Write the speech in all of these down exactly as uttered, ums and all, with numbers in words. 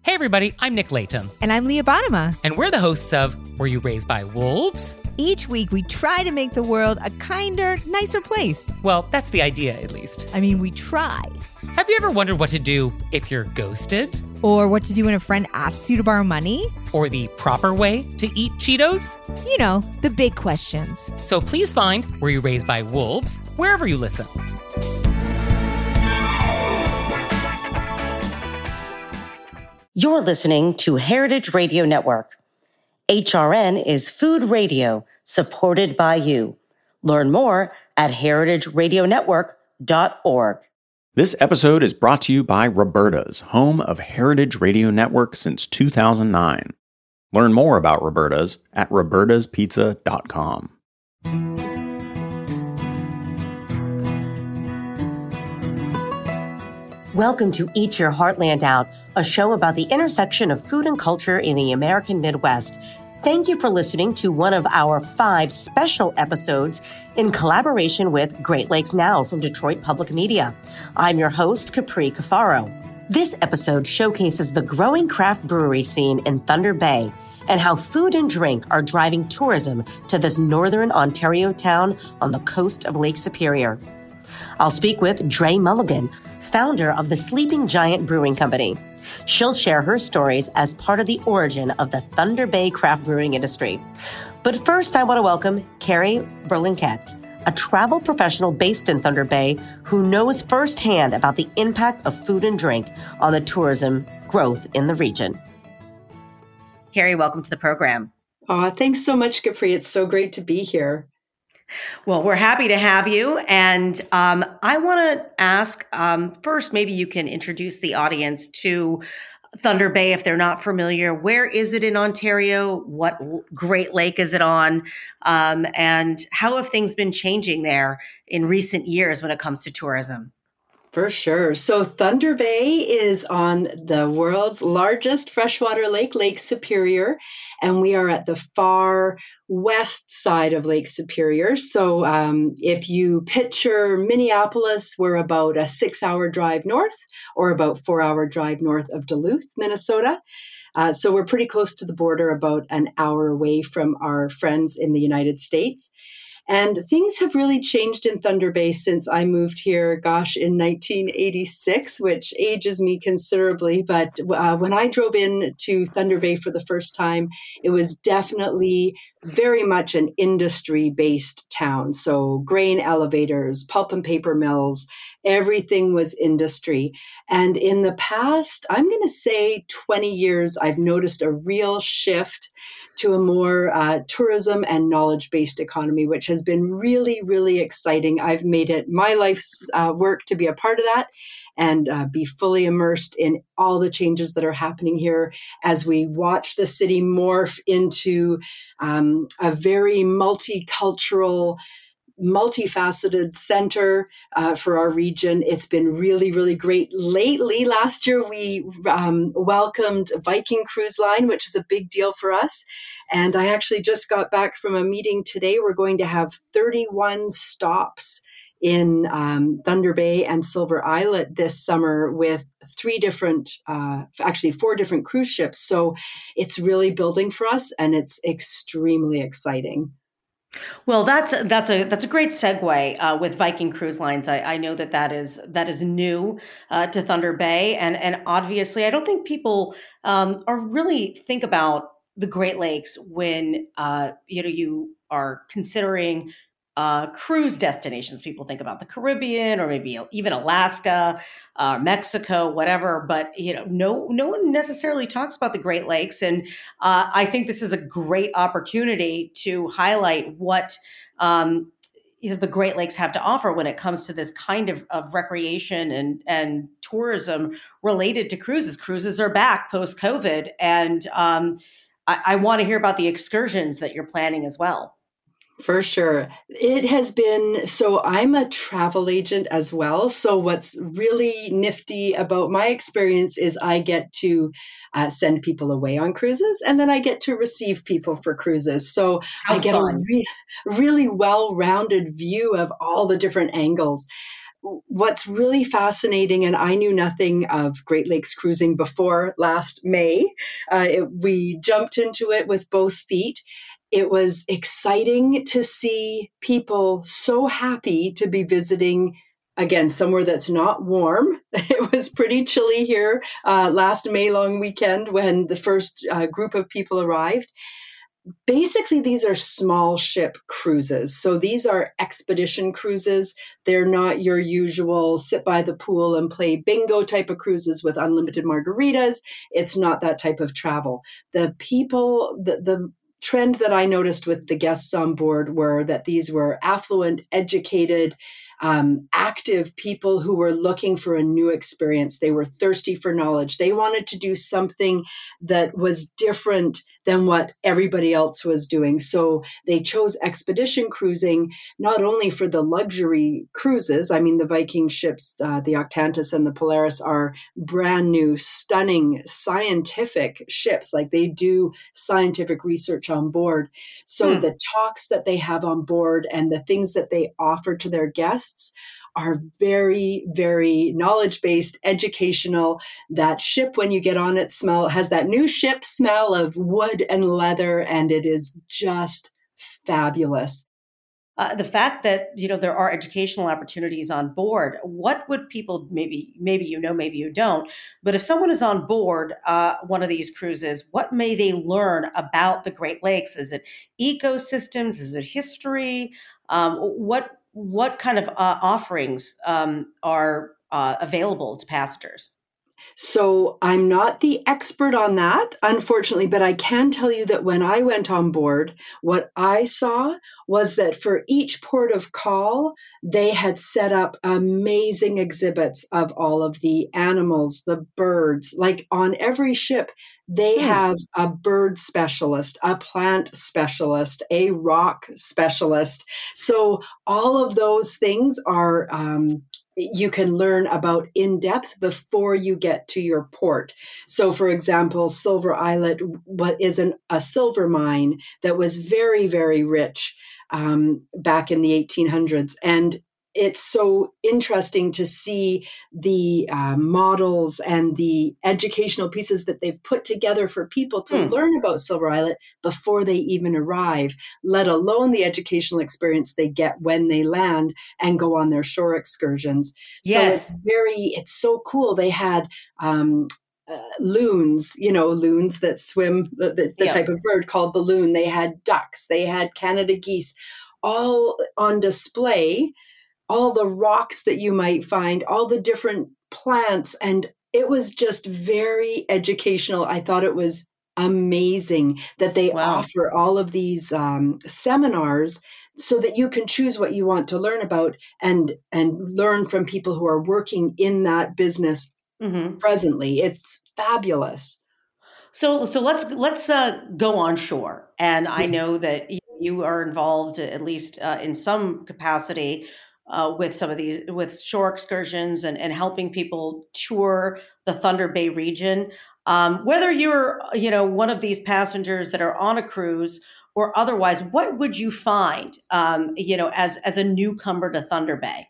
Hey everybody, I'm Nick Layton. And I'm Leah Bottima. And we're the hosts of Were You Raised by Wolves? Each week we try to make the world a kinder, nicer place. Well, that's the idea, at least. I mean, we try. Have you ever wondered what to do if you're ghosted? Or what to do when a friend asks you to borrow money? Or the proper way to eat Cheetos? You know, the big questions. So please find Were You Raised by Wolves wherever you listen. You're listening to Heritage Radio Network. H R N is food radio supported by you. Learn more at heritage radio network dot org. This episode is brought to you by Roberta's, home of Heritage Radio Network since two thousand nine. Learn more about Roberta's at robertas pizza dot com. Welcome to Eat Your Heartland Out, a show about the intersection of food and culture in the American Midwest. Thank you for listening to one of our five special episodes in collaboration with Great Lakes Now from Detroit Public Media. I'm your host, Capri Cafaro. This episode showcases the growing craft brewery scene in Thunder Bay and how food and drink are driving tourism to this northern Ontario town on the coast of Lake Superior. I'll speak with Dre Mulligan, founder of the Sleeping Giant Brewing Company. She'll share her stories as part of the origin of the Thunder Bay craft brewing industry. But first, I want to welcome Carrie Berlinquette, a travel professional based in Thunder Bay who knows firsthand about the impact of food and drink on the tourism growth in the region. Carrie, welcome to the program. Aw, thanks so much, Capri. It's so great to be here. Well, we're happy to have you. And um, I want to ask um, first, maybe you can introduce the audience to Thunder Bay if they're not familiar. Where is it in Ontario? What Great Lake is it on? Um, and how have things been changing there in recent years when it comes to tourism? For sure. So Thunder Bay is on the world's largest freshwater lake, Lake Superior, and we are at the far west side of Lake Superior. So um, if you picture Minneapolis, we're about a six-hour drive north or about four-hour drive north of Duluth, Minnesota. Uh, so we're pretty close to the border, about an hour away from our friends in the United States. And things have really changed in Thunder Bay since I moved here, gosh, in nineteen eighty-six, which ages me considerably. But uh, when I drove in to Thunder Bay for the first time, it was definitely very much an industry-based town. So grain elevators, pulp and paper mills, everything was industry. And in the past, I'm going to say twenty years, I've noticed a real shift to a more uh, tourism and knowledge-based economy, which has been really, really exciting. I've made it my life's uh, work to be a part of that and uh, be fully immersed in all the changes that are happening here as we watch the city morph into um, a very multicultural, multifaceted center uh, for our region. It's been really, really great. Lately, last year, we um, welcomed Viking Cruise Line, which is a big deal for us. And I actually just got back from a meeting today. We're going to have thirty-one stops in um, Thunder Bay and Silver Islet this summer with three different, uh, actually four different cruise ships. So it's really building for us, and it's extremely exciting. Well, that's that's a that's a great segue uh, with Viking Cruise Lines. I, I know that that is that is new uh, to Thunder Bay, and and obviously, I don't think people um, are really think about the Great Lakes when uh, you know you are considering uh, cruise destinations. People think about the Caribbean or maybe even Alaska, uh, Mexico, whatever. But you know, no no one necessarily talks about the Great Lakes, and uh, I think this is a great opportunity to highlight what um, you know, the Great Lakes have to offer when it comes to this kind of, of recreation and and tourism related to cruises. Cruises are back post COVID, and um, I, I want to hear about the excursions that you're planning as well. For sure. It has been, so I'm a travel agent as well. So what's really nifty about my experience is I get to uh, send people away on cruises, and then I get to receive people for cruises. So How I get fun. a re- really well-rounded view of all the different angles. what's really fascinating, and I knew nothing of Great Lakes cruising before last May. Uh, it, we jumped into it with both feet. It was exciting to see people so happy to be visiting, again, somewhere that's not warm. It was pretty chilly here uh, last May long weekend when the first uh, group of people arrived. Basically, these are small ship cruises. So these are expedition cruises. They're not your usual sit by the pool and play bingo type of cruises with unlimited margaritas. It's not that type of travel. The people, the, the trend that I noticed with the guests on board were that these were affluent, educated, um, active people who were looking for a new experience. They were thirsty for knowledge. They wanted to do something that was different than what everybody else was doing. So they chose expedition cruising, not only for the luxury cruises. I mean, the Viking ships, uh, the Octantis and the Polaris, are brand new, stunning, scientific ships. Like, they do scientific research on board. So hmm. the talks that they have on board and the things that they offer to their guests are very, very knowledge-based, educational. That ship, when you get on it, smell has that new ship smell of wood and leather, and it is just fabulous. Uh, the fact that, you know, there are educational opportunities on board, what would people, maybe, maybe you know, maybe you don't, but if someone is on board uh, one of these cruises, what may they learn about the Great Lakes? Is it ecosystems? Is it history? Um, what What kind of uh, offerings um, are uh, available to passengers? So I'm not the expert on that, unfortunately, but I can tell you that when I went on board, what I saw was that for each port of call, they had set up amazing exhibits of all of the animals, the birds. Like, on every ship, they mm. have a bird specialist, a plant specialist, a rock specialist. So all of those things are um, you can learn about in depth before you get to your port. So, for example, Silver Islet what is an, a silver mine that was very, very rich um, back in the eighteen hundreds. And it's so interesting to see the uh, models and the educational pieces that they've put together for people to hmm. learn about Silver Islet before they even arrive, let alone the educational experience they get when they land and go on their shore excursions. Yes. So it's very, it's so cool. They had um, uh, loons, you know, loons that swim, the, the, the yeah. type of bird called the loon. They had ducks, they had Canada geese, all on display. All the rocks that you might find, all the different plants. And it was just very educational. I thought it was amazing that they wow. offer all of these um, seminars so that you can choose what you want to learn about and, and learn from people who are working in that business mm-hmm. presently. It's fabulous. So, so let's, let's uh, go on shore. And yes. I know that you are involved, at least uh, in some capacity, Uh, with some of these, with shore excursions and, and helping people tour the Thunder Bay region. Um, whether you're, you know, one of these passengers that are on a cruise or otherwise, what would you find, um, you know, as, as a newcomer to Thunder Bay?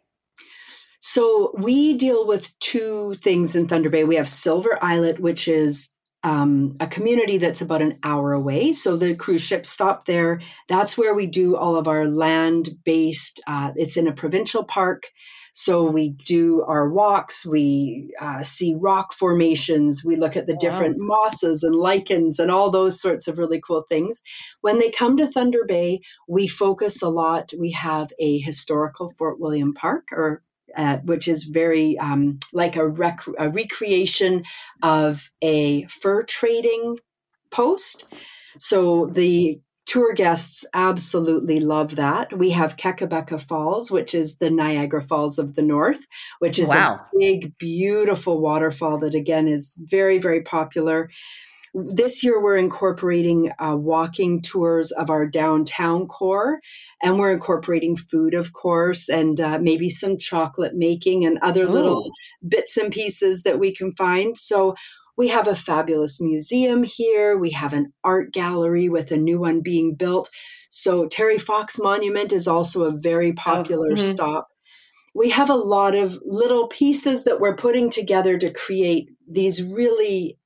So we deal with two things in Thunder Bay. We have Silver Islet, which is Um, a community that's about an hour away. So the cruise ships stop there. That's where we do all of our land-based, uh, it's in a provincial park. So we do our walks, we uh, see rock formations, we look at the wow. different mosses and lichens and all those sorts of really cool things. When they come to Thunder Bay, we focus a lot. We have a historical Fort William Park, or Uh, which is very um, like a, rec- a recreation of a fur trading post. So the tour guests absolutely love that. We have Kekabeka Falls, which is the Niagara Falls of the North, which is wow. a big, beautiful waterfall that, again, is very, very popular. This year, we're incorporating uh, walking tours of our downtown core, and we're incorporating food, of course, and uh, maybe some chocolate making and other Ooh. little bits and pieces that we can find. So we have a fabulous museum here. We have an art gallery with a new one being built. So Terry Fox Monument is also a very popular oh, mm-hmm. stop. we have a lot of little pieces that we're putting together to create these really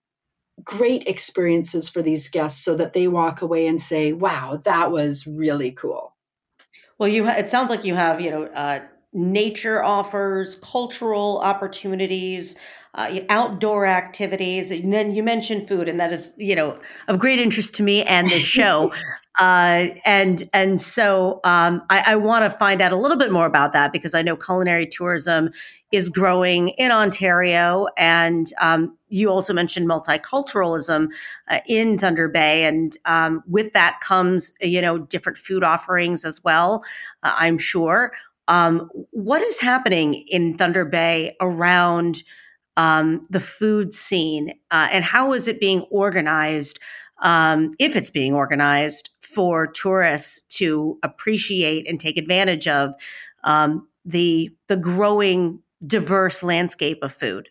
great experiences for these guests so that they walk away and say, wow, that was really cool. Well, you ha- it sounds like you have, you know, uh, nature offers, cultural opportunities, uh, outdoor activities, and then you mentioned food, and that is, you know, of great interest to me and the show. uh, and and so um, I, I want to find out a little bit more about that, because I know culinary tourism is growing in Ontario, and um, you also mentioned multiculturalism uh, in Thunder Bay, and um, with that comes, you know, different food offerings as well, uh, I'm sure. Um, what is happening in Thunder Bay around um, the food scene, uh, and how is it being organized, um, if it's being organized for tourists to appreciate and take advantage of um, the the growing diverse landscape of food?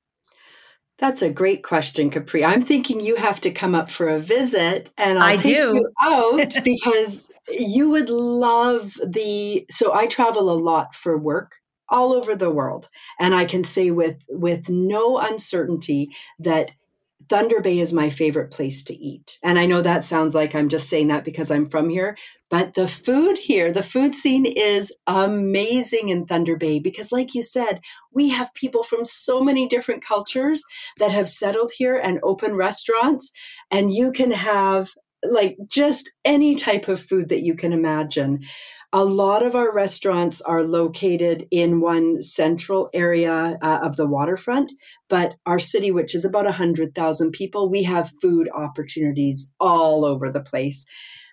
That's a great question, Capri. I'm thinking you have to come up for a visit, and I'll I take do. you out because you would love the, so I travel a lot for work all over the world. And I can say with, with no uncertainty that Thunder Bay is my favorite place to eat. And I know that sounds like I'm just saying that because I'm from here, but the food here, the food scene is amazing in Thunder Bay because, like you said, we have people from so many different cultures that have settled here and open restaurants. And you can have like just any type of food that you can imagine. A lot of our restaurants are located in one central area uh, of the waterfront, but our city, which is about one hundred thousand people, we have food opportunities all over the place.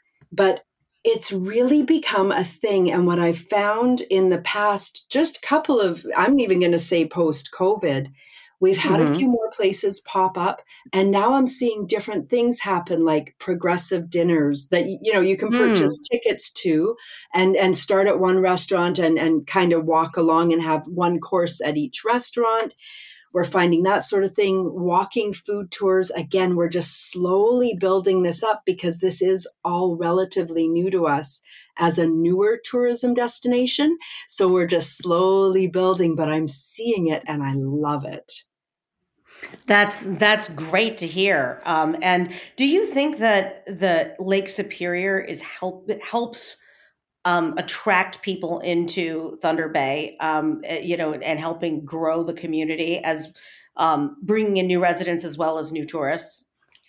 But it's really become a thing. And what I've found in the past, just couple of, I'm even going to say post-COVID, we've had mm-hmm. a few more places pop up, and now I'm seeing different things happen, like progressive dinners that, you know, you can purchase mm. tickets to and, and start at one restaurant and, and kind of walk along and have one course at each restaurant. We're finding that sort of thing. Walking food tours. Again, we're just slowly building this up because this is all relatively new to us as a newer tourism destination. So we're just slowly building, but I'm seeing it and I love it. That's that's great to hear. Um, and do you think that the Lake Superior is help it helps um, attract people into Thunder Bay, um, you know, and helping grow the community as um, bringing in new residents as well as new tourists?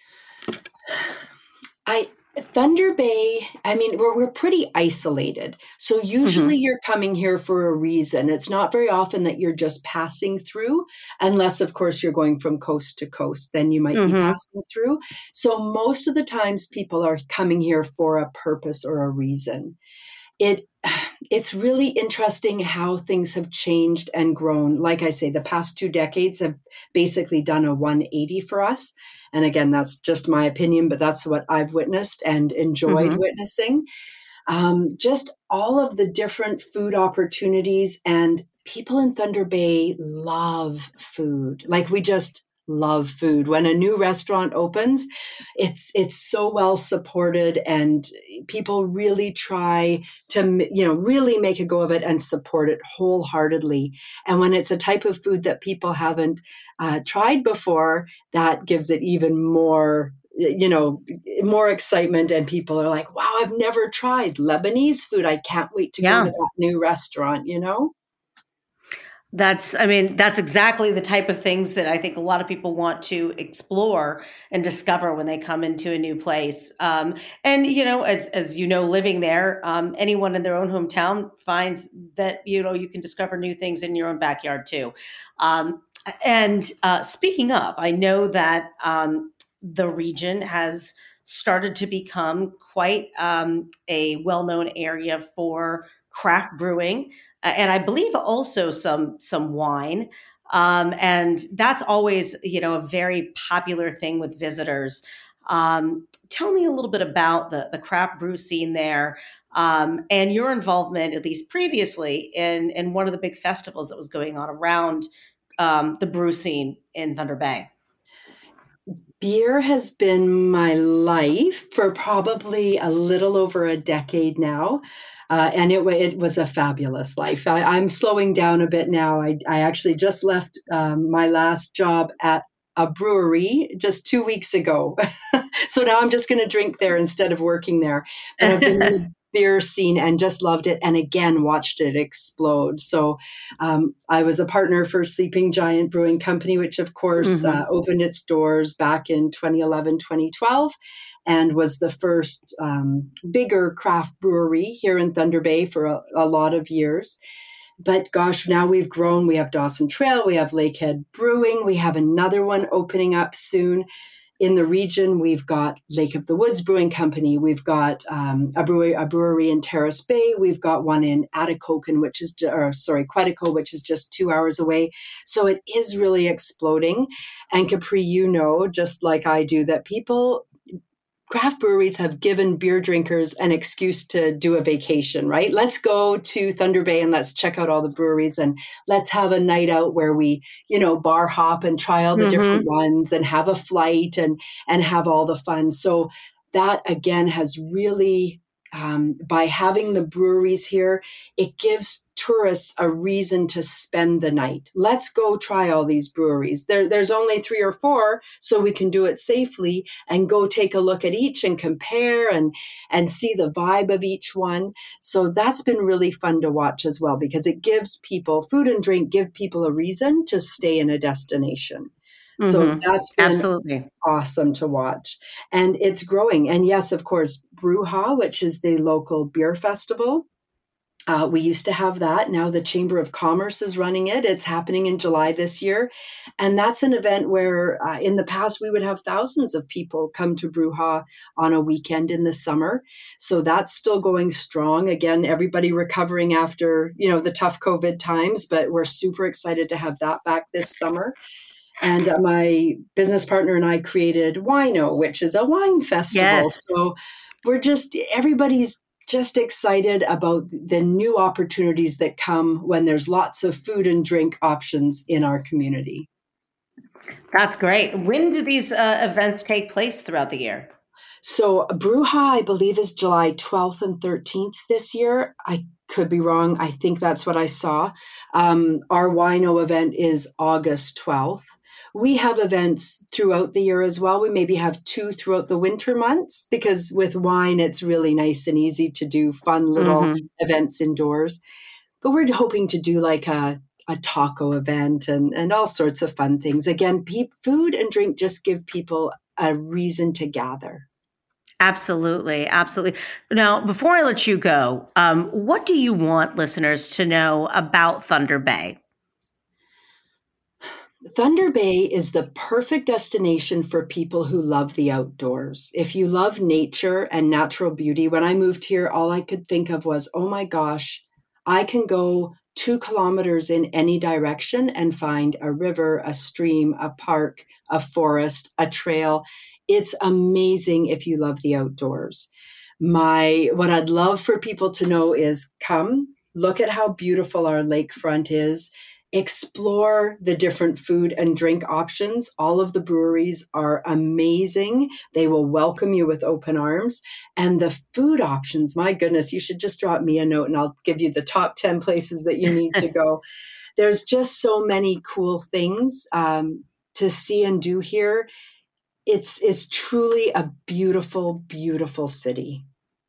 I. Thunder Bay, I mean, we're, we're pretty isolated. So usually mm-hmm. you're coming here for a reason. It's not very often that you're just passing through, unless, of course, you're going from coast to coast. Then you might mm-hmm. be passing through. So most of the times people are coming here for a purpose or a reason. It It's really interesting how things have changed and grown. Like I say, the past two decades have basically done a one eighty for us. And again, that's just my opinion, but that's what I've witnessed and enjoyed mm-hmm. witnessing. Um, just all of the different food opportunities, and people in Thunder Bay love food. Like we just love food. When a new restaurant opens, it's it's so well supported, and people really try to, you know, really make a go of it and support it wholeheartedly. And when it's a type of food that people haven't uh, tried before, that gives it even more, you know, more excitement. And people are like, wow, I've never tried Lebanese food. I can't wait to yeah. go to that new restaurant, you know? That's, I mean, that's exactly the type of things that I think a lot of people want to explore and discover when they come into a new place. Um, and, you know, as, as you know, living there, um, anyone in their own hometown finds that, you know, you can discover new things in your own backyard too. Um, and uh, speaking of, I know that um, the region has started to become quite um, a well-known area for craft brewing. And I believe also some some wine. Um, and that's always, you know, a very popular thing with visitors. Um, tell me a little bit about the, the craft brew scene there, um, and your involvement, at least previously, in, in one of the big festivals that was going on around um, the brew scene in Thunder Bay. Beer has been my life for probably a little over a decade now. Uh, and it, it was a fabulous life. I, I'm slowing down a bit now. I, I actually just left um, my last job at a brewery just two weeks ago. So now I'm just going to drink there instead of working there. But I've been in the beer scene and just loved it. And again, watched it explode. So um, I was a partner for Sleeping Giant Brewing Company, which of course mm-hmm. uh, opened its doors back in twenty eleven, twenty twelve. And was the first um, bigger craft brewery here in Thunder Bay for a, a lot of years. But gosh, now we've grown. We have Dawson Trail, we have Lakehead Brewing, we have another one opening up soon. In the region, we've got Lake of the Woods Brewing Company, we've got um, a brewery, a brewery in Terrace Bay, we've got one in Atikokan, which is, or sorry, Quetico, which is just two hours away. So it is really exploding. And Capri, you know, just like I do, that people craft breweries have given beer drinkers an excuse to do a vacation, right? Let's go to Thunder Bay and let's check out all the breweries and let's have a night out where we, you know, bar hop and try all the mm-hmm. different ones and have a flight and, and have all the fun. So that again has really, um, by having the breweries here, it gives tourists a reason to spend the night. Let's go try all these breweries. There, there's only three or four, so we can do it safely and go take a look at each and compare and, and see the vibe of each one. So that's been really fun to watch as well, because it gives people, food and drink give people a reason to stay in a destination. Mm-hmm. So that's been absolutely awesome to watch. And it's growing. And yes, of course, Brewha, which is the local beer festival. Uh, we used to have that. Now the Chamber of Commerce is running it. It's happening in July this year. And that's an event where uh, in the past we would have thousands of people come to Brewha on a weekend in the summer. So that's still going strong. Again, everybody recovering after, you know, the tough COVID times, but we're super excited to have that back this summer. And uh, my business partner and I created Wino, which is a wine festival. Yes. So we're just, everybody's just excited about the new opportunities that come when there's lots of food and drink options in our community. That's great. When do these uh, events take place throughout the year? So Brewha, I believe, is July twelfth and thirteenth this year. I could be wrong. I think that's what I saw. Um, our Wino event is August twelfth. We have events throughout the year as well. We maybe have two throughout the winter months, because with wine, it's really nice and easy to do fun little mm-hmm. events indoors. But we're hoping to do like a, a taco event and, and all sorts of fun things. Again, pe- food and drink just give people a reason to gather. Absolutely. Absolutely. Now, before I let you go, um, what do you want listeners to know about Thunder Bay? Thunder Bay is the perfect destination for people who love the outdoors. If you love nature and natural beauty, when I moved here, all I could think of was, oh my gosh, I can go two kilometers in any direction and find a river, a stream, a park, a forest, a trail. It's amazing if you love the outdoors. My, what I'd love for people to know is come, look at how beautiful our lakefront is. Explore the different food and drink options. All of the breweries are amazing. They will welcome you with open arms. And the food options, my goodness, you should just drop me a note and I'll give you the top ten places that you need to go. There's just so many cool things um, to see and do here. It's, it's truly a beautiful, beautiful city.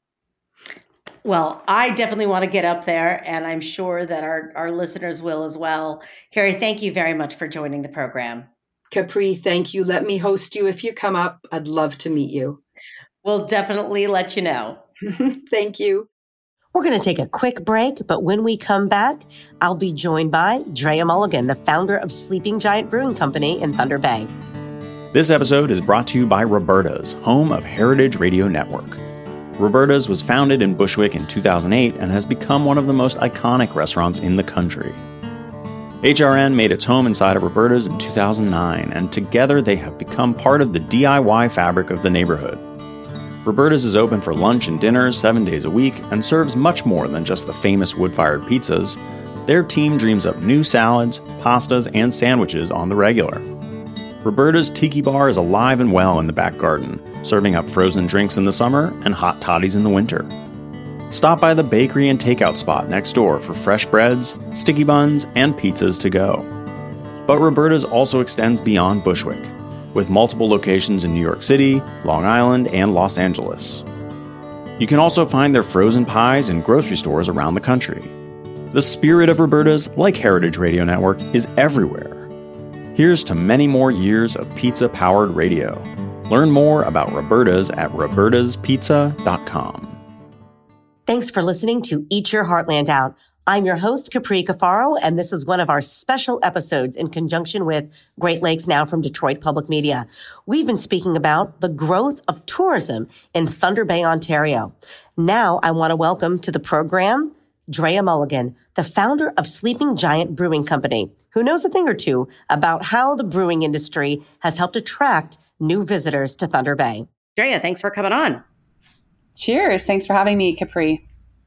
Well, I definitely want to get up there, and I'm sure that our, our listeners will as well. Carrie, thank you very much for joining the program. Capri, thank you. Let me host you if you come up. I'd love to meet you. We'll definitely let you know. Thank you. We're going to take a quick break, but when we come back, I'll be joined by Drea Mulligan, the founder of Sleeping Giant Brewing Company in Thunder Bay. This episode is brought to you by Roberta's, home of Heritage Radio Network. Roberta's was founded in Bushwick in two thousand eight and has become one of the most iconic restaurants in the country. H R N made its home inside of Roberta's in two thousand nine, and together they have become part of the D I Y fabric of the neighborhood. Roberta's is open for lunch and dinners seven days a week and serves much more than just the famous wood-fired pizzas. Their team dreams up new salads, pastas, and sandwiches on the regular. Roberta's Tiki Bar is alive and well in the back garden, serving up frozen drinks in the summer and hot toddies in the winter. Stop by the bakery and takeout spot next door for fresh breads, sticky buns, and pizzas to go. But Roberta's also extends beyond Bushwick, with multiple locations in New York City, Long Island, and Los Angeles. You can also find their frozen pies in grocery stores around the country. The spirit of Roberta's, like Heritage Radio Network, is everywhere. Here's to many more years of pizza-powered radio. Learn more about Roberta's at robertas pizza dot com. Thanks for listening to Eat Your Heartland Out. I'm your host, Capri Cafaro, and this is one of our special episodes in conjunction with Great Lakes Now from Detroit Public Media. We've been speaking about the growth of tourism in Thunder Bay, Ontario. Now I want to welcome to the program Drea Mulligan, the founder of Sleeping Giant Brewing Company, who knows a thing or two about how the brewing industry has helped attract new visitors to Thunder Bay. Drea, thanks for coming on. Cheers. Thanks for having me, Capri.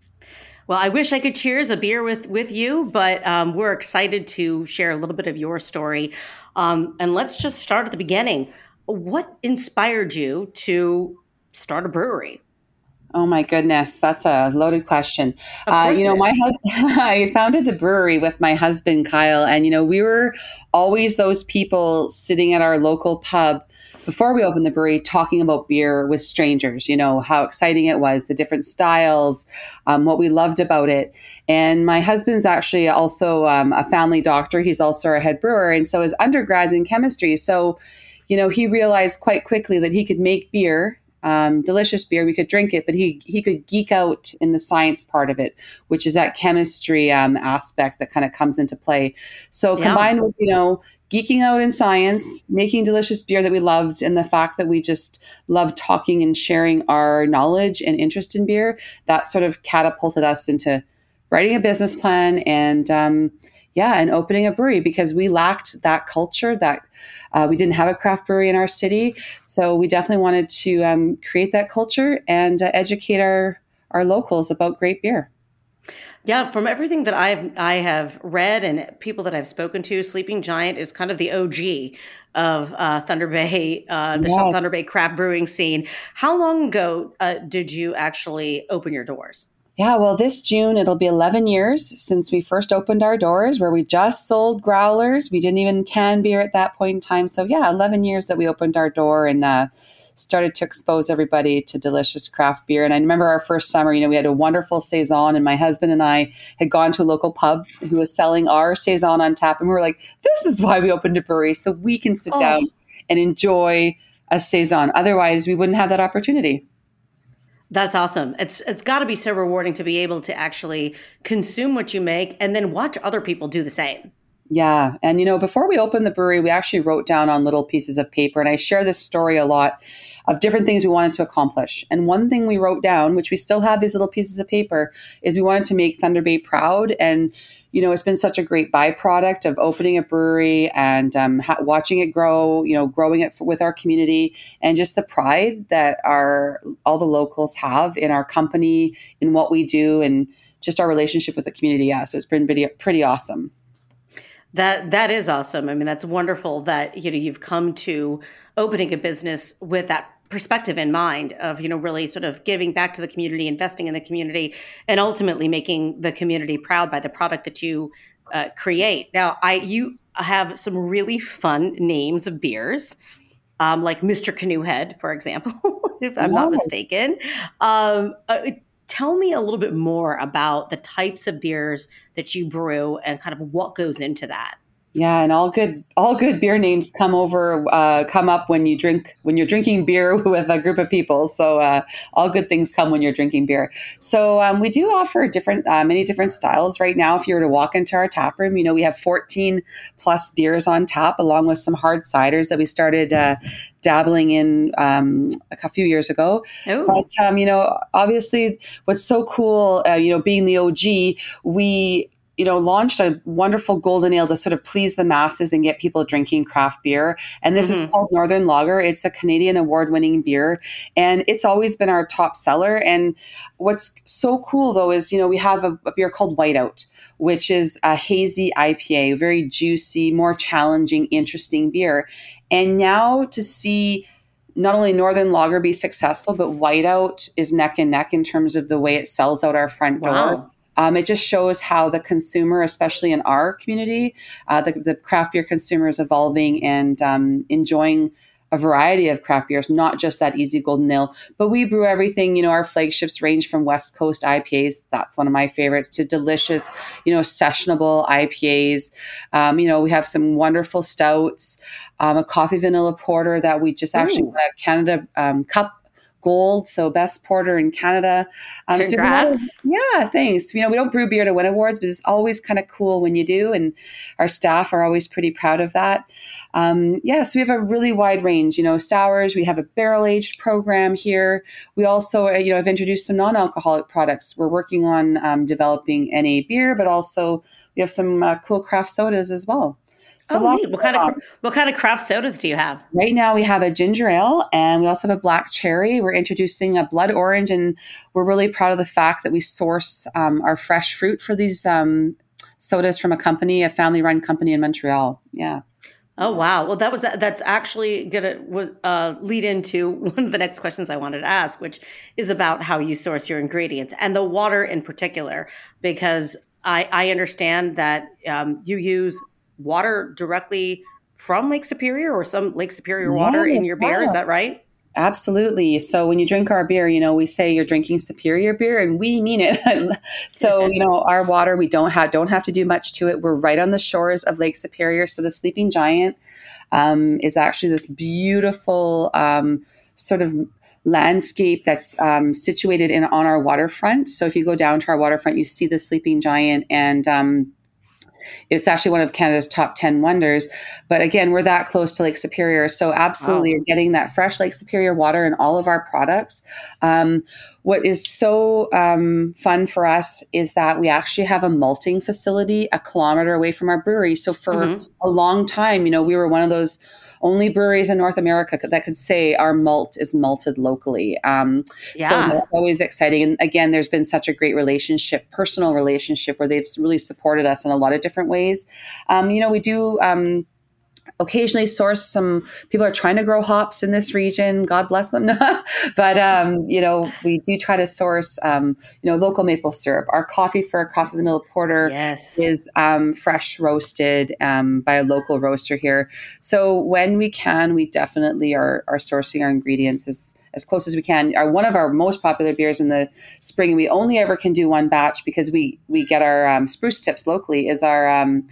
Well, I wish I could cheers a beer with, with you, but um, we're excited to share a little bit of your story. Um, and let's just start at the beginning. What inspired you to start a brewery? Oh my goodness, that's a loaded question. Uh, you know, my husband, I founded the brewery with my husband, Kyle, and, you know, we were always those people sitting at our local pub before we opened the brewery, talking about beer with strangers, you know, how exciting it was, the different styles, um, what we loved about it. And my husband's actually also um, a family doctor. He's also our head brewer. And so his undergrad's in chemistry. So, you know, he realized quite quickly that he could make beer, um, delicious beer. We could drink it, but he he could geek out in the science part of it, which is that chemistry um, aspect that kind of comes into play. So Yeah. combined with, you know, geeking out in science, making delicious beer that we loved, and the fact that we just loved talking and sharing our knowledge and interest in beer, that sort of catapulted us into writing a business plan and, um, yeah, and opening a brewery, because we lacked that culture, that uh, we didn't have a craft brewery in our city. So we definitely wanted to um, create that culture and uh, educate our, our locals about great beer. Yeah, from everything that I've I have read and people that I've spoken to, Sleeping Giant is kind of the O G of uh, Thunder Bay, uh, the Yes. Thunder Bay craft brewing scene. How long ago uh, did you actually open your doors? Yeah, well, this June, it'll be eleven years since we first opened our doors, where we just sold growlers. We didn't even can beer at that point in time. So yeah, eleven years that we opened our door and uh, started to expose everybody to delicious craft beer. And I remember our first summer, you know, we had a wonderful Saison, and my husband and I had gone to a local pub who was selling our Saison on tap. And we were like, this is why we opened a brewery, so we can sit Oh. down and enjoy a Saison. Otherwise, we wouldn't have that opportunity. That's awesome. It's it's got to be so rewarding to be able to actually consume what you make and then watch other people do the same. Yeah. And, you know, before we opened the brewery, we actually wrote down on little pieces of paper, and I share this story a lot, of different things we wanted to accomplish. And one thing we wrote down, which we still have these little pieces of paper, is we wanted to make Thunder Bay proud. And, you know, it's been such a great byproduct of opening a brewery and um, ha- watching it grow, you know, growing it f- with our community, and just the pride that our all the locals have in our company, in what we do, and just our relationship with the community. Yeah, so it's been pretty, pretty awesome. That that is awesome. I mean, that's wonderful that, you know, you've come to opening a business with that perspective in mind of, you know, really sort of giving back to the community, investing in the community, and ultimately making the community proud by the product that you uh, create. Now, I you have some really fun names of beers, um, like Mister Canoehead, for example, if I'm not Yes. mistaken. Um, uh, tell me a little bit more about the types of beers that you brew and kind of what goes into that. Yeah, and all good, all good beer names come over, uh, come up when you drink, when you're drinking beer with a group of people. So uh, all good things come when you're drinking beer. So um, we do offer different, uh, many different styles right now. If you were to walk into our tap room, you know, we have fourteen plus beers on tap, along with some hard ciders that we started uh, dabbling in um, a few years ago. Oh. But um, you know, obviously, what's so cool, uh, you know, being the O G, we you know, launched a wonderful golden ale to sort of please the masses and get people drinking craft beer. And this Mhm. is called Northern Lager. It's a Canadian award-winning beer, and it's always been our top seller. And what's so cool, though, is, you know, we have a, a beer called Whiteout, which is a hazy I P A, very juicy, more challenging, interesting beer. And now to see not only Northern Lager be successful, but Whiteout is neck and neck in terms of the way it sells out our front door. Wow. Um, it just shows how the consumer, especially in our community, uh, the, the craft beer consumer is evolving and um, enjoying a variety of craft beers, not just that easy golden ale, but we brew everything. You know, our flagships range from West Coast I P As. That's one of my favorites, to delicious, you know, sessionable I P As. Um, you know, we have some wonderful stouts, um, a coffee vanilla porter that we just actually Ooh. won a Canada um, Cup Gold, so best porter in Canada. Um, Congrats. So yeah, thanks. You know, we don't brew beer to win awards, but it's always kind of cool when you do, and our staff are always pretty proud of that. Um, yeah, so we have a really wide range, you know, sours. We have a barrel-aged program here. We also, you know, have introduced some non-alcoholic products. We're working on um, developing N A beer, but also we have some uh, cool craft sodas as well. So oh, neat. What kind of what kind of craft sodas do you have? Right now we have a ginger ale, and we also have a black cherry. We're introducing a blood orange, and we're really proud of the fact that we source um, our fresh fruit for these um, sodas from a company, a family-run company in Montreal. Yeah. Oh, wow. Well, that was that's actually going to uh, lead into one of the next questions I wanted to ask, which is about how you source your ingredients and the water in particular, because I, I understand that um, you use water directly from Lake Superior or some Lake Superior water yes, in your beer. Yeah. Is that right? Absolutely. So when you drink our beer, you know, we say you're drinking Superior beer, and we mean it. So, you know, our water, we don't have, don't have to do much to it. We're right on the shores of Lake Superior. So the Sleeping Giant um, is actually this beautiful um, sort of landscape that's um, situated in on our waterfront. So if you go down to our waterfront, you see the Sleeping Giant, and um, it's actually one of Canada's top ten wonders. But again, we're that close to Lake Superior. So absolutely, wow. You're getting that fresh Lake Superior water in all of our products. Um, what is so um, fun for us is that we actually have a malting facility a kilometer away from our brewery. So for mm-hmm. a long time, you know, we were one of those only breweries in North America that could say our malt is malted locally. Um, yeah. So that's always exciting. And again, there's been such a great relationship, personal relationship, where they've really supported us in a lot of different ways. Um, you know, we do um, occasionally source some, people are trying to grow hops in this region. God bless them. But, um, you know, we do try to source, um, you know, local maple syrup. Our coffee for a coffee vanilla porter yes. is um, fresh roasted um, by a local roaster here. So when we can, we definitely are, are sourcing our ingredients as, as close as we can. Our, one of our most popular beers in the spring, we only ever can do one batch because we, we get our um, spruce tips locally, is our, um,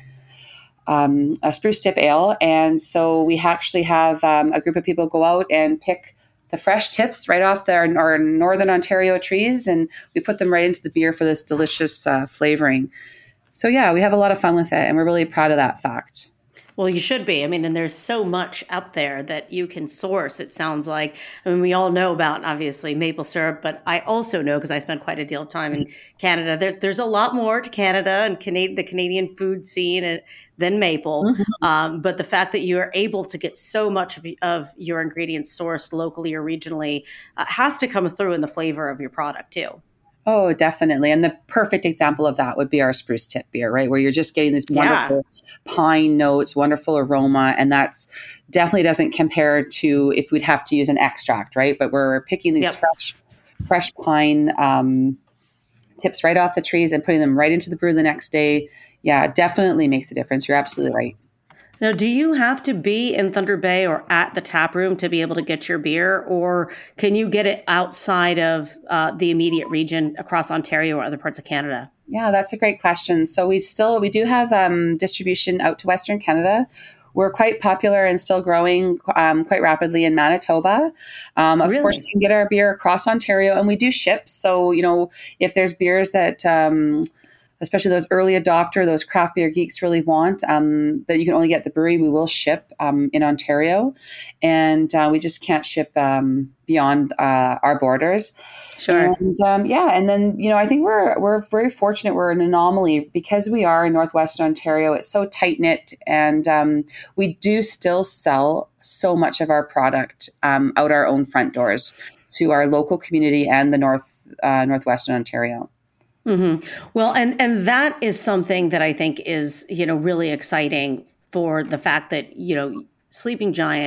Um, a spruce tip ale. And so we actually have um, a group of people go out and pick the fresh tips right off their, our Northern Ontario trees, and we put them right into the beer for this delicious uh, flavoring. So yeah, we have a lot of fun with it, and we're really proud of that fact. Well, you should be. I mean, and there's so much out there that you can source, it sounds like. I mean, we all know about, obviously, maple syrup, but I also know, because I spent quite a deal of time in Canada, there, there's a lot more to Canada and Canadian, the Canadian food scene and, than maple. Mm-hmm. Um, but the fact that you are able to get so much of, of your ingredients sourced locally or regionally uh, has to come through in the flavor of your product, too. Oh, definitely. And the perfect example of that would be our spruce tip beer, right? Where you're just getting this wonderful yeah. pine notes, wonderful aroma. And that's definitely doesn't compare to if we'd have to use an extract, right? But we're picking these yep. fresh, fresh pine um, tips right off the trees and putting them right into the brew the next day. Yeah, it definitely makes a difference. You're absolutely right. Now, do you have to be in Thunder Bay or at the tap room to be able to get your beer, or can you get it outside of uh, the immediate region across Ontario or other parts of Canada? Yeah, that's a great question. So we still, we do have um, distribution out to Western Canada. We're quite popular and still growing um, quite rapidly in Manitoba. Um, of really? course, we can get our beer across Ontario, and we do ship. So, you know, if there's beers that... Um, especially those early adopter, those craft beer geeks really want, um, that you can only get at the brewery, we will ship um, in Ontario. And uh, we just can't ship um, beyond uh, our borders. Sure. And um, yeah, and then, you know, I think we're we're very fortunate. We're an anomaly because we are in Northwestern Ontario. It's so tight-knit, and um, we do still sell so much of our product um, out our own front doors to our local community and the North uh, Northwestern Ontario. Mm-hmm. Well, and, and that is something that I think is, you know, really exciting for the fact that, you know, Sleeping Giant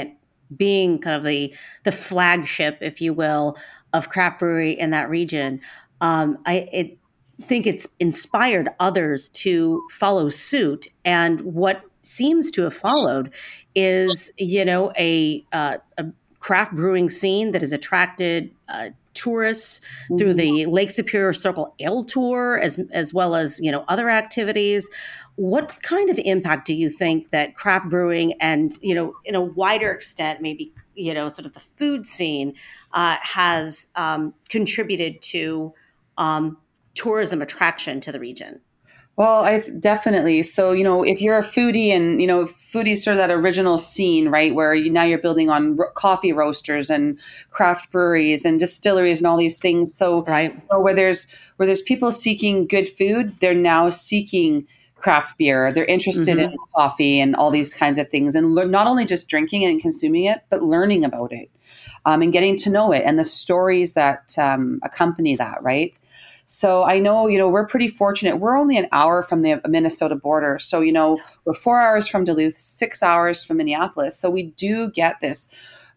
being kind of the the flagship, if you will, of craft brewery in that region, um, I it, think it's inspired others to follow suit. And what seems to have followed is, you know, a, uh, a craft brewing scene that has attracted uh, tourists mm-hmm. through the Lake Superior Circle Ale Tour, as as well as, you know, other activities. What kind of impact do you think that craft brewing and, you know, in a wider extent, maybe, you know, sort of the food scene uh, has um, contributed to um, tourism attraction to the region? Well, I definitely. So, you know, if you're a foodie and, you know, foodie sort of that original scene, right, where you, now you're building on ro- coffee roasters and craft breweries and distilleries and all these things. So, right. You know, where there's where there's people seeking good food, they're now seeking craft beer. They're interested mm-hmm. in coffee and all these kinds of things, and le- not only just drinking it and consuming it, but learning about it um, and getting to know it and the stories that um, accompany that, right? So I know, you know, we're pretty fortunate. We're only an hour from the Minnesota border. So, you know, we're four hours from Duluth, six hours from Minneapolis. So we do get this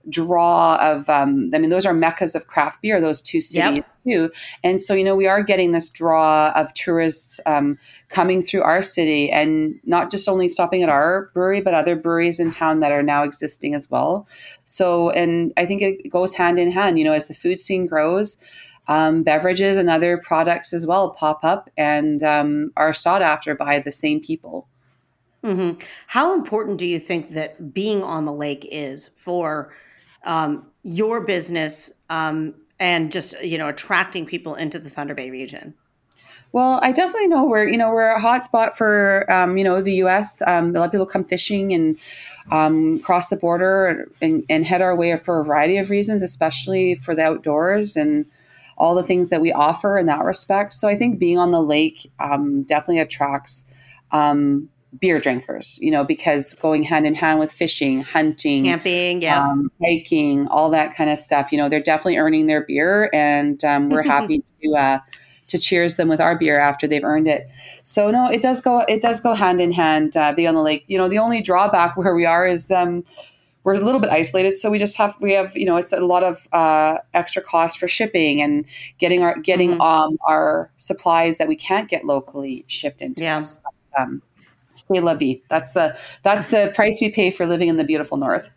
draw of, um, I mean, those are meccas of craft beer, those two cities yep. too. And so, you know, we are getting this draw of tourists um, coming through our city and not just only stopping at our brewery, but other breweries in town that are now existing as well. So, and I think it goes hand in hand, you know, as the food scene grows, Um, beverages and other products as well pop up and um, are sought after by the same people. Mm-hmm. How important do you think that being on the lake is for um, your business um, and just, you know, attracting people into the Thunder Bay region? Well, I definitely know we're, you know, we're a hot spot for, um, you know, the U S. Um, a lot of people come fishing and um, cross the border and, and head our way for a variety of reasons, especially for the outdoors and all the things that we offer in that respect. So I think being on the lake um, definitely attracts um, beer drinkers, you know, because going hand in hand with fishing, hunting, camping, yeah, um, hiking, all that kind of stuff, you know, they're definitely earning their beer, and um, we're happy to uh, to cheers them with our beer after they've earned it. So no, it does go it does go hand in hand. Uh, being on the lake, you know, the only drawback where we are is um, we're a little bit isolated. So we just have, we have, you know, it's a lot of uh, extra cost for shipping and getting our, getting mm-hmm. um, our supplies that we can't get locally shipped into yeah. us. Um, c'est la vie. That's the, that's the price we pay for living in the beautiful North.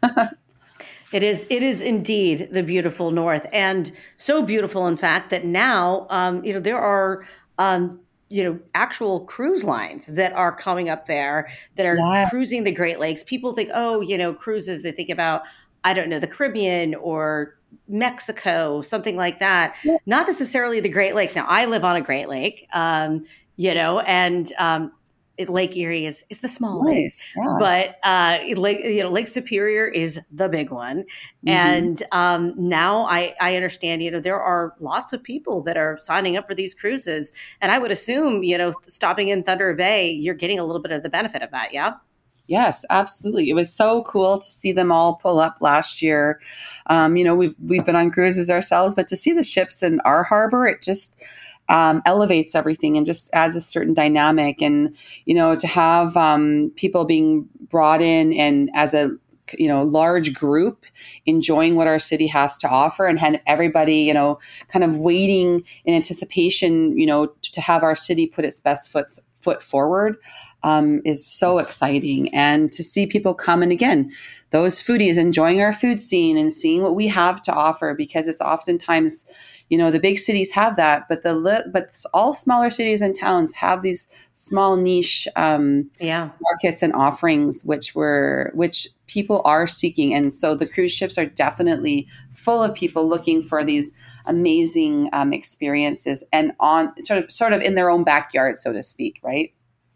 It is, it is indeed the beautiful North, and so beautiful, in fact, that now, um, you know, there are, um, you know, actual cruise lines that are coming up there that are yes. cruising the Great Lakes. People think, oh, you know, cruises, they think about, I don't know, the Caribbean or Mexico, something like that. Yeah. Not necessarily the Great Lakes. Now, I live on a Great Lake, um, you know, and um, it, Lake Erie is, is the small nice. lake, yeah. but uh, Lake, you know, Lake Superior is the big one. Mm-hmm. And um, now I, I understand, you know, there are lots of people that are signing up for these cruises. And I would assume, you know, stopping in Thunder Bay, you're getting a little bit of the benefit of that. Yeah. Yes, absolutely. It was so cool to see them all pull up last year. Um, you know, we've, we've been on cruises ourselves, but to see the ships in our harbor, it just Um, elevates everything and just adds a certain dynamic. And, you know, to have um, people being brought in and as a, you know, large group enjoying what our city has to offer, and had everybody, you know, kind of waiting in anticipation, you know, to, to have our city put its best foot, foot forward um, is so exciting. And to see people come, and again, those foodies enjoying our food scene and seeing what we have to offer, because it's oftentimes, you know, the big cities have that, but the but all smaller cities and towns have these small niche um, yeah. markets and offerings, which were which people are seeking. And so the cruise ships are definitely full of people looking for these amazing um, experiences, and on sort of sort of in their own backyard, so to speak, right?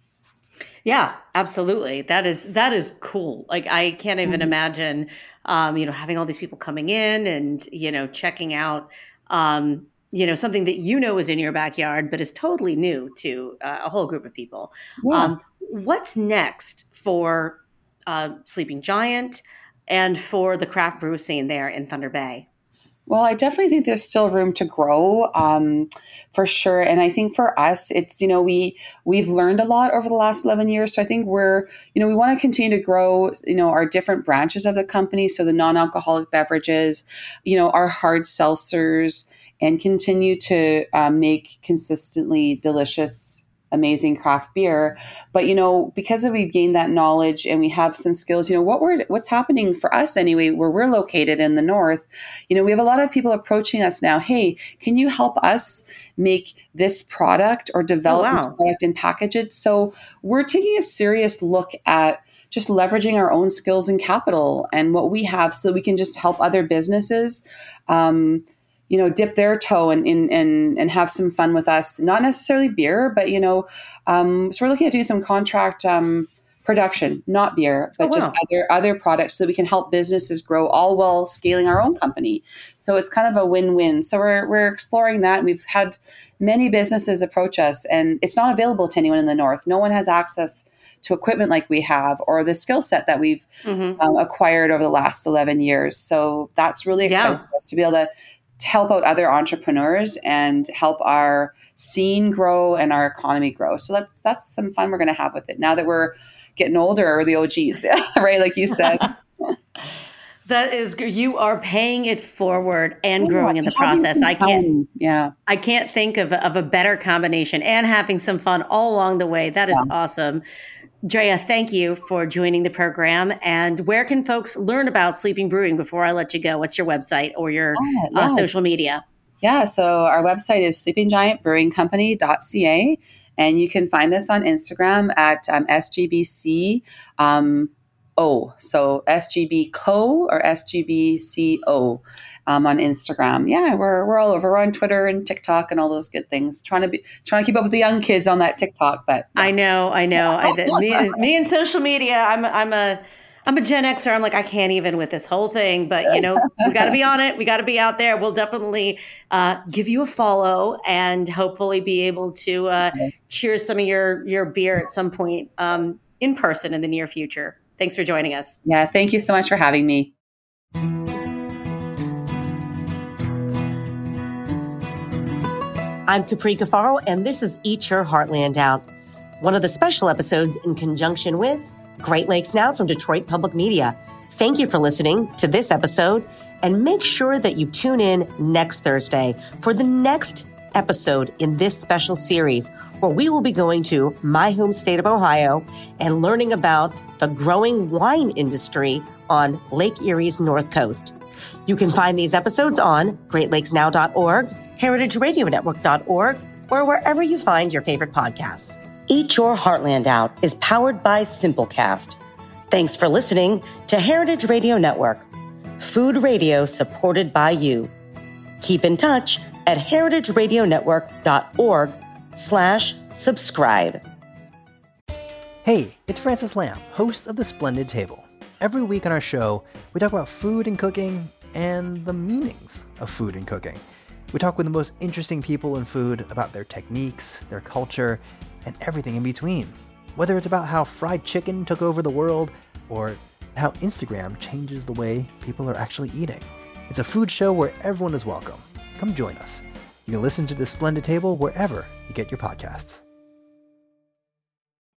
Yeah, absolutely. That is that is cool. Like, I can't even mm-hmm. imagine, um, you know, having all these people coming in and, you know, checking out. Um, you know, something that you know is in your backyard, but is totally new to uh, a whole group of people. Yeah. Um, what's next for uh, Sleeping Giant and for the craft brew scene there in Thunder Bay? Well, I definitely think there's still room to grow, um, for sure. And I think for us, it's, you know, we, we've learned a lot over the last eleven years. So I think we're, you know, we want to continue to grow, you know, our different branches of the company. So the non-alcoholic beverages, you know, our hard seltzers, and continue to uh, make consistently delicious, amazing craft beer. But, you know, because of we've gained that knowledge and we have some skills, you know, what we're, what's happening for us anyway, where we're located in the North, you know, we have a lot of people approaching us now. Hey, can you help us make this product or develop oh, wow. this product and package it? So we're taking a serious look at just leveraging our own skills and capital and what we have so that we can just help other businesses, um, you know, dip their toe and, and, and, and have some fun with us, not necessarily beer, but, you know, um, so we're looking at doing some contract, um, production, not beer, but oh, wow. just other, other products so we can help businesses grow all while scaling our own company. So it's kind of a win-win. So we're, we're exploring that. We've had many businesses approach us and it's not available to anyone in the North. No one has access to equipment like we have or the skill set that we've mm-hmm. um, acquired over the last eleven years. So that's really exciting yeah. for us to be able to to help out other entrepreneurs and help our scene grow and our economy grow. So that's that's some fun we're going to have with it now that we're getting older, or the O Gs, right? Like you said. That is, you are paying it forward and growing in the process. I can't, yeah, I can't think of, of a better combination, and having some fun all along the way. That is yeah. awesome. Drea, thank you for joining the program. And where can folks learn about Sleeping Brewing before I let you go? What's your website or your oh, yeah. uh, social media? Yeah, so our website is sleeping giant brewing company dot c a, and you can find us on Instagram at um, S G B C um, O. So S G B Co or S G B C O um, on Instagram. Yeah, we're we're all over. We're on Twitter and TikTok and all those good things. Trying to be trying to keep up with the young kids on that TikTok, but yeah. I know, I know. I, me, me and social media. I'm I'm a I'm a Gen Xer. I'm like, I can't even with this whole thing, but you know, we got to be on it. We got to be out there. We'll definitely uh, give you a follow and hopefully be able to uh, okay. cheers some of your your beer at some point um, in person in the near future. Thanks for joining us. Yeah, thank you so much for having me. I'm Capri Cafaro, and this is Eat Your Heartland Out, one of the special episodes in conjunction with Great Lakes Now from Detroit Public Media. Thank you for listening to this episode, and make sure that you tune in next Thursday for the next episode in this special series, where we will be going to my home state of Ohio and learning about the growing wine industry on Lake Erie's North Coast. You can find these episodes on great lakes now dot org, heritage radio network dot org, or wherever you find your favorite podcasts. Eat Your Heartland Out is powered by Simplecast. Thanks for listening to Heritage Radio Network, food radio supported by you. Keep in touch at heritage radio network dot org slash subscribe. Hey, it's Francis Lamb, host of The Splendid Table. Every week on our show, we talk about food and cooking and the meanings of food and cooking. We talk with the most interesting people in food about their techniques, their culture, and everything in between. Whether it's about how fried chicken took over the world or how Instagram changes the way people are actually eating. It's a food show where everyone is welcome. Come join us. You can listen to The Splendid Table wherever you get your podcasts.